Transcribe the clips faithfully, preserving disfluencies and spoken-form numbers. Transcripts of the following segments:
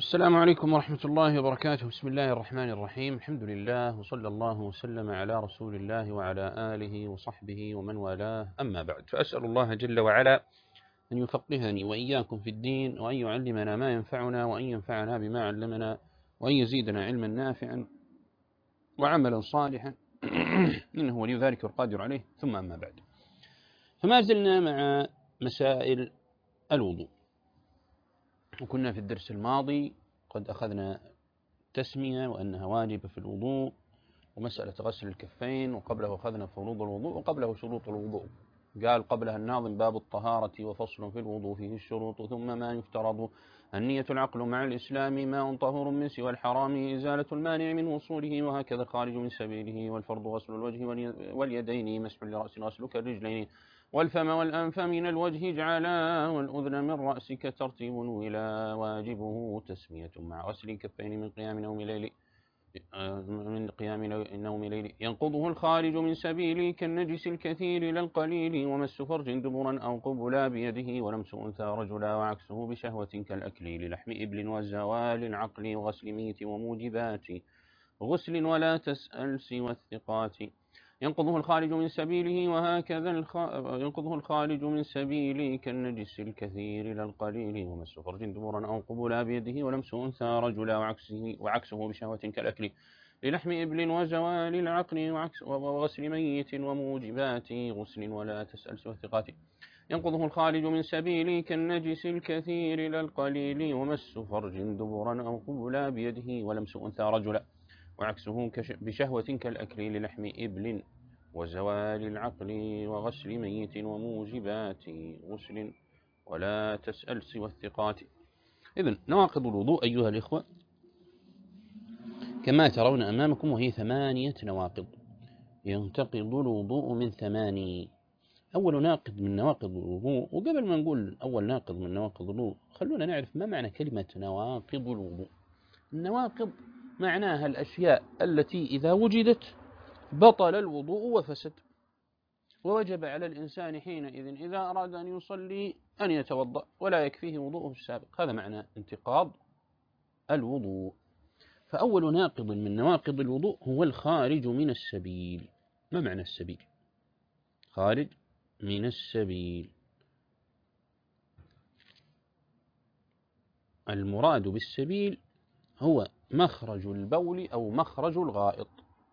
السلام عليكم ورحمة الله وبركاته. بسم الله الرحمن الرحيم. الحمد لله وصلى الله وسلم على رسول الله وعلى آله وصحبه ومن والاه، أما بعد، فأسأل الله جل وعلا أن يفقهني وإياكم في الدين، وأن يعلمنا ما ينفعنا، وأن ينفعنا بما علمنا، وأن يزيدنا علما نافعا وعملا صالحا إنه ولي ذلك والقادر عليه. ثم أما بعد، فما زلنا مع مسائل الوضوء، وكنا في الدرس الماضي قد أخذنا تسمية وأنها واجبة في الوضوء، ومسألة غسل الكفين، وقبله أخذنا فروض الوضوء، وقبله شروط الوضوء. قال قبلها الناظم: باب الطهارة وفصل في الوضوء فيه الشروط، ثم ما يفترض النية العقل مع الإسلام، ماء طهور من سوى الحرام، إزالة المانع من وصوله، وهكذا خارج من سبيله، والفرض غسل الوجه واليدين، مسح لرأس غسل كالرجلين، والفم والأنف من الوجه جعلا، والأذن من رأسك ترتيب ولا، واجبه تسمية مع غسل الكفين من قيام نوم ليل من قيام نوم ليل، ينقضه الخارج من سبيل كالنجس الكثير لا القليل، ومس فرج دبرا أو قبلا بيده، ولمس أنثى رجلا، وعكسه بشهوة كالأكل لحم إبل، وزوال العقل، وغسل ميت، وموجبات غسل ولا تسأل سوى الثقات، ينقضه الخارج من سبيله وهكذا الخ... ينقضه الخارج من سبيله كالنجس الكثير لا القليل، ومس فرج دبرا أو قبلا بيده، ولمس أنثى رجلا، وعكسه, وعكسه بشهوة كالأكل للحم إبل، وزوال العقل، وعكس وغسل ميت، وموجبات غسل ولا تسأل سوى الثقات، ينقضه الخارج من سبيله كالنجس الكثير لا القليل، ومس فرج دبرا أو قبلا بيده، ولمس أنثى رجلا، وعكسه بشهوة كالأكل للحم إبل، وزوال العقل، وغسل ميت، وموجبات غسل ولا تسأل سوى الثقات. إذن نواقض الوضوء أيها الإخوة كما ترون أمامكم، وهي ثمانية نواقض. ينتقض الوضوء من ثماني. أول ناقض من نواقض الوضوء، وقبل ما نقول أول ناقض من نواقض الوضوء خلونا نعرف ما معنى كلمة نواقض الوضوء. النواقض معناها الأشياء التي إذا وجدت بطل الوضوء وفسد، ووجب على الإنسان حينئذ إذا أراد أن يصلي أن يتوضأ ولا يكفيه وضوءه السابق. هذا معنى انتقاض الوضوء. فأول ناقض من نواقض الوضوء هو الخارج من السبيل. ما معنى السبيل؟ خارج من السبيل، المراد بالسبيل هو مخرج البول أو مخرج الغائط،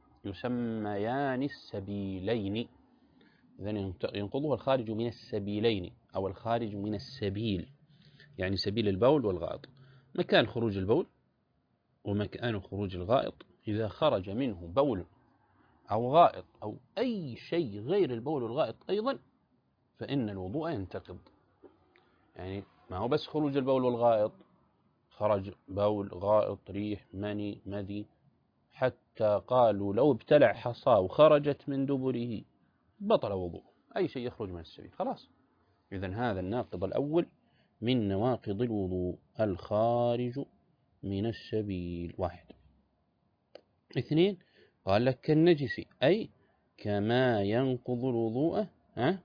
يسميان السبيلين. إذن ينقضه الخارج من السبيلين أو الخارج من السبيل، يعني سبيل البول والغائط، مكان خروج البول ومكان خروج الغائط. إذا خرج منه بول أو غائط أو أي شيء غير البول والغائط أيضا فإن الوضوء ينتقض. يعني ما هو بس خروج البول والغائط، خرج بول، غائط، ريح، مني، مذي، حتى قالوا لو ابتلع حصى وخرجت من دبره بطل وضوء. أي شيء يخرج من السبيل خلاص. إذن هذا الناقض الأول من نواقض الوضوء، الخارج من السبيل. واحد. اثنين، قال لك كالنجس، أي كما ينقض الوضوء ها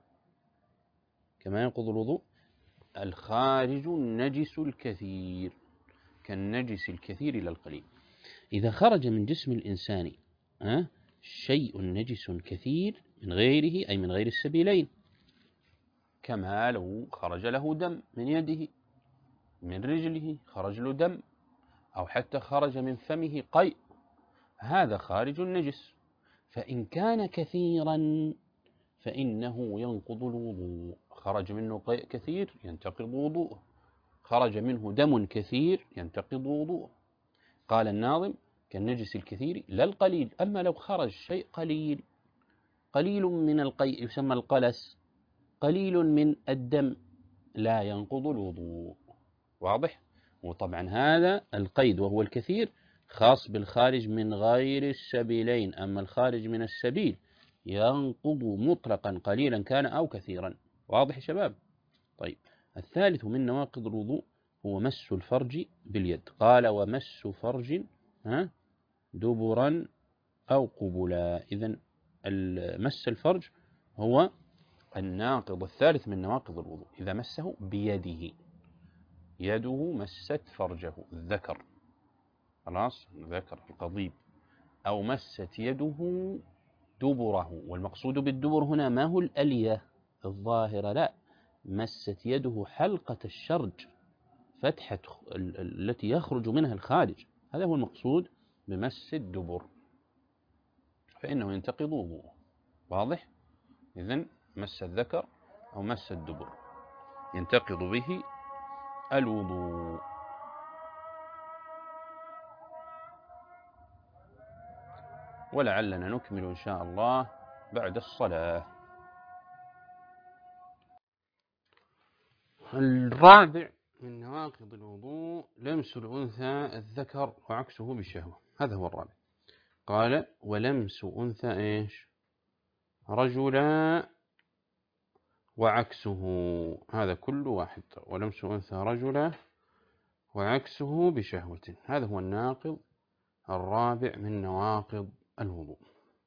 كما ينقض الوضوء الخارج النجس الكثير، كالنجس الكثير إلى القليل. إذا خرج من جسم الإنسان ها شيء نجس كثير من غيره، أي من غير السبيلين، كما لو خرج له دم من يده، من رجله خرج له دم، أو حتى خرج من فمه قيء، هذا خارج النجس. فإن كان كثيرا فإنه ينقض الوضوء. خرج منه قيء كثير ينتقض وضوءه، خرج منه دم كثير ينتقض وضوءه. قال الناظم كالنجس الكثير لا القليل. أما لو خرج شيء قليل، قليل من القيء يسمى القلس، قليل من الدم، لا ينقض الوضوء. واضح؟ وطبعا هذا القيد وهو الكثير خاص بالخارج من غير السبيلين. أما الخارج من السبيل ينقض مطلقا قليلا كان أو كثيرا. واضح يا شباب؟ طيب، الثالث من نواقض الوضوء هو مس الفرج باليد. قال ومس فرج ها دبرا أو قبلا. إذن مس الفرج هو الناقض الثالث من نواقض الوضوء إذا مسه بيده. يده مست فرجه الذكر، خلاص ذكر القضيب، أو مست يده دبره، والمقصود بالدبر هنا ما هو الألية الظاهرة، لا، مست يده حلقة الشرج، فتحة التي يخرج منها الخارج، هذا هو المقصود بمس الدبر، فإنه ينتقض وضوءه. واضح؟ إذن مس الذكر أو مس الدبر ينتقض به الوضوء. ولعلنا نكمل إن شاء الله بعد الصلاة. الرابع من نواقض الوضوء لمس الأنثى الذكر وعكسه بشهوة، هذا هو الرابع. قال ولمس أنثى إيش رجلا وعكسه، هذا كل واحد، ولمس أنثى رجلا وعكسه بشهوة، هذا هو الناقض الرابع من نواقض الوضوء.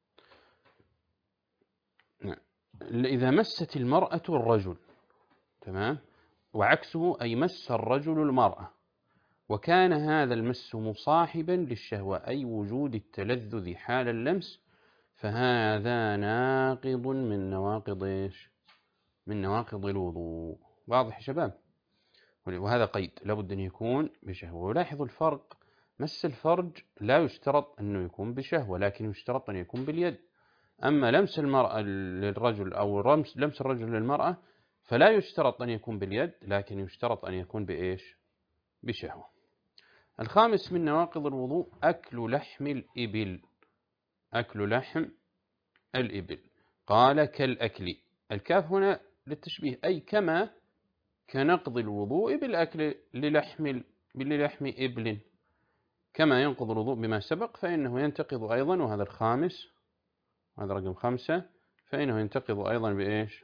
إذا مست المرأة الرجل، تمام، وعكسه أي مس الرجل المرأة، وكان هذا المس مصاحبا للشهوة أي وجود التلذذ حال اللمس، فهذا ناقض من نواقض إيش؟ من نواقض الوضوء. واضح يا شباب؟ وهذا قيد لابد أن يكون بشهوة. ولاحظوا الفرق، مس الفرج لا يشترط أنه يكون بشهوة، لكن يشترط أن يكون باليد. أما لمس المرأة للرجل أو لمس الرجل للمرأة فلا يشترط أن يكون باليد، لكن يشترط أن يكون بإيش؟ بشهوة. الخامس من نواقض الوضوء أكل لحم الإبل، أكل لحم الإبل. قال كالأكل، الكاف هنا للتشبيه، أي كما كنقض الوضوء بالأكل للحم للحم إبل، كما ينقض الوضوء بما سبق فإنه ينتقض أيضا، وهذا الخامس، هذا رقم خمسة، فإنه ينتقض أيضا بإيش؟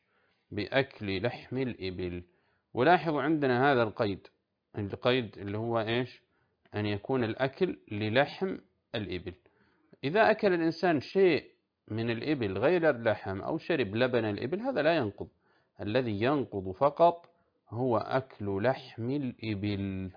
بأكل لحم الإبل. ولاحظوا عندنا هذا القيد، القيد اللي هو إيش؟ أن يكون الأكل للحم الإبل. إذا أكل الإنسان شيء من الإبل غير اللحم أو شرب لبن الإبل هذا لا ينقض، الذي ينقض فقط هو أكل لحم الإبل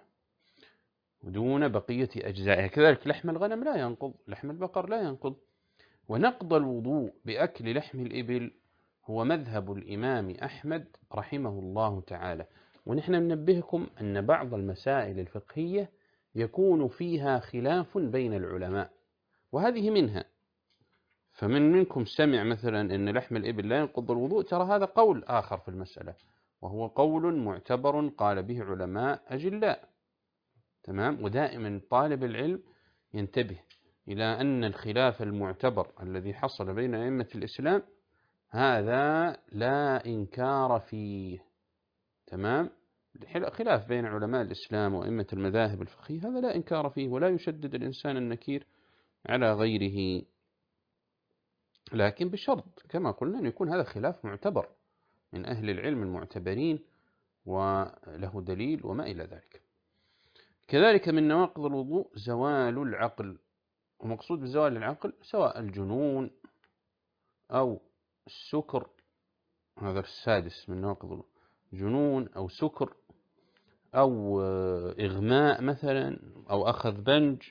دون بقية أجزائها. كذلك لحم الغنم لا ينقض، لحم البقر لا ينقض. ونقض الوضوء بأكل لحم الإبل هو مذهب الإمام أحمد رحمه الله تعالى. ونحن ننبهكم أن بعض المسائل الفقهية يكون فيها خلاف بين العلماء، وهذه منها. فمن منكم سمع مثلا أن لحم الإبل لا ينقض الوضوء، ترى هذا قول آخر في المسألة، وهو قول معتبر قال به علماء أجلاء، تمام. ودائما طالب العلم ينتبه إلى أن الخلاف المعتبر الذي حصل بين أئمة الإسلام هذا لا إنكار فيه، تمام. خلاف بين علماء الإسلام وأئمة المذاهب الفقهية هذا لا إنكار فيه، ولا يشدد الإنسان النكير على غيره، لكن بشرط كما قلنا أن يكون هذا خلاف معتبر من أهل العلم المعتبرين وله دليل وما إلى ذلك. كذلك من نواقض الوضوء زوال العقل، ومقصود بزوال العقل سواء الجنون أو السكر، هذا السادس من نواقض الوضوء، جنون أو سكر أو إغماء مثلا، أو أخذ بنج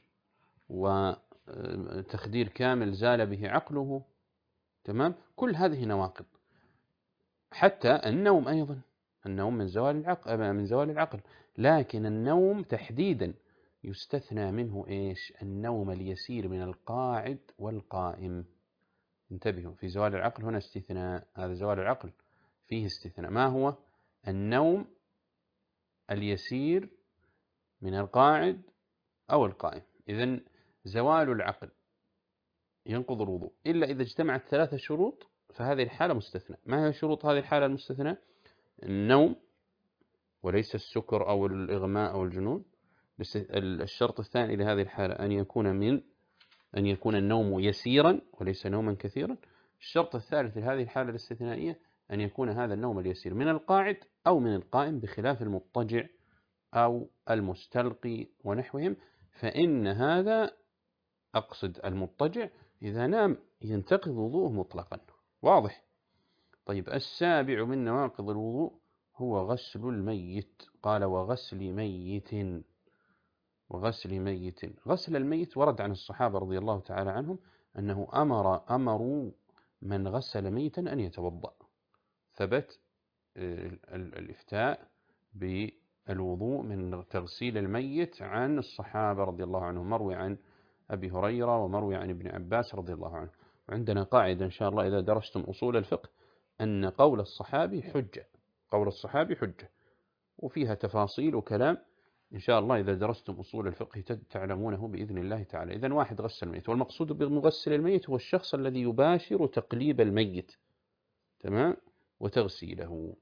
وتخدير كامل زال به عقله، تمام. كل هذه نواقض. حتى النوم أيضا، النوم من زوال العقل، من زوال العقل، لكن النوم تحديدا يستثنى منه إيش؟ النوم اليسير من القاعد والقائم. انتبهوا، في زوال العقل هنا استثناء، هذا زوال العقل فيه استثناء، ما هو؟ النوم اليسير من القاعد أو القائم. إذن زوال العقل ينقض الوضوء إلا إذا اجتمعت ثلاثة شروط، فهذه الحالة مستثنى. ما هي شروط هذه الحالة المستثنى؟ النوم وليس السكر أو الإغماء أو الجنون. الشرط الثاني لهذه الحالة أن يكون من أن يكون النوم يسيرا وليس نوما كثيرا. الشرط الثالث لهذه الحالة الاستثنائية أن يكون هذا النوم اليسير من القاعد أو من القائم، بخلاف المضطجع أو المستلقي ونحوهم، فإن هذا، أقصد المضطجع، إذا نام ينتقض وضوءه مطلقا. واضح؟ طيب السابع من نواقض الوضوء هو غسل الميت. قال وغسل ميت، وغسل ميت. غسل الميت ورد عن الصحابة رضي الله تعالى عنهم أنه أمر أمروا من غسل ميتا أن يتوضأ. ثبت الإفتاء بالوضوء من تغسيل الميت عن الصحابة رضي الله عنهم، مروي عن أبي هريرة ومروي عن ابن عباس رضي الله عنه. وعندنا قاعدة إن شاء الله إذا درستم أصول الفقه أن قول الصحابي حجة، قول الصحابي حجة، وفيها تفاصيل وكلام إن شاء الله إذا درستم أصول الفقه تعلمونه بإذن الله تعالى. إذن واحد غسل الميت، والمقصود بمغسل الميت هو الشخص الذي يباشر تقليب الميت، تمام، وتغسيله.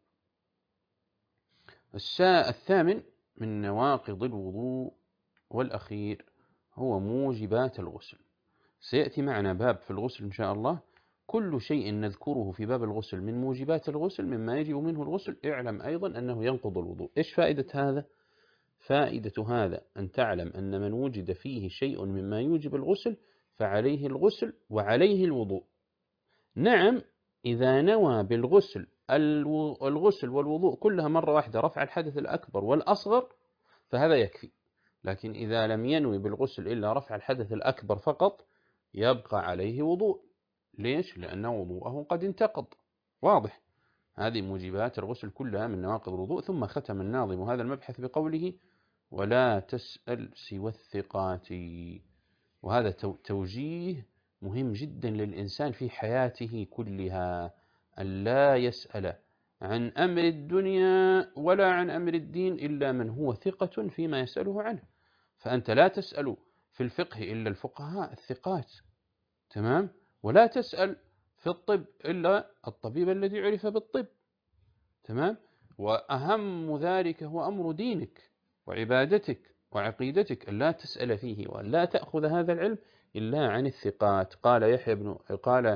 الثامن من نواقض الوضوء والأخير هو موجبات الغسل. سيأتي معنا باب في الغسل إن شاء الله، كل شيء نذكره في باب الغسل من موجبات الغسل مما يجب منه الغسل اعلم أيضا أنه ينقض الوضوء. إيش فائدة هذا؟ فائدة هذا أن تعلم أن من وجد فيه شيء مما يوجب الغسل فعليه الغسل وعليه الوضوء. نعم، إذا نوى بالغسل الغسل والوضوء كلها مرة واحدة رفع الحدث الأكبر والأصغر فهذا يكفي، لكن إذا لم ينوي بالغسل إلا رفع الحدث الأكبر فقط يبقى عليه وضوء. ليش؟ لأن وضوءه قد انتقض. واضح؟ هذه موجبات الغسل كلها من نواقض الوضوء. ثم ختم الناظم هذا المبحث بقوله ولا تسأل سوى الثقات. وهذا توجيه مهم جدا للإنسان في حياته كلها، أن لا يسأل عن أمر الدنيا ولا عن أمر الدين إلا من هو ثقة فيما يسأله عنه. فأنت لا تسأل في الفقه إلا الفقهاء الثقات، تمام، ولا تسأل في الطب إلا الطبيب الذي عرف بالطب، تمام. وأهم ذلك هو أمر دينك وعبادتك وعقيدتك، أن لا تسأل فيه وأن لا تأخذ هذا العلم إلا عن الثقات. قال يحيى بن قال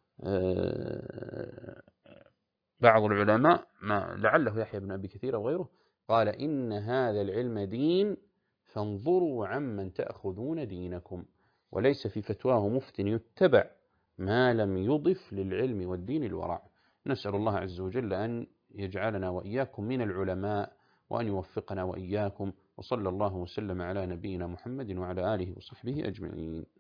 بعض العلماء ما لعله يحيى بن أبي كثير أو غيره قال إن هذا العلم دين فانظروا عمن تأخذون دينكم، وليس في فتواه مفت يتبع ما لم يضف للعلم والدين الورع. نسأل الله عز وجل أن يجعلنا وإياكم من العلماء وأن يوفقنا وإياكم، وصلى الله وسلم على نبينا محمد وعلى آله وصحبه أجمعين.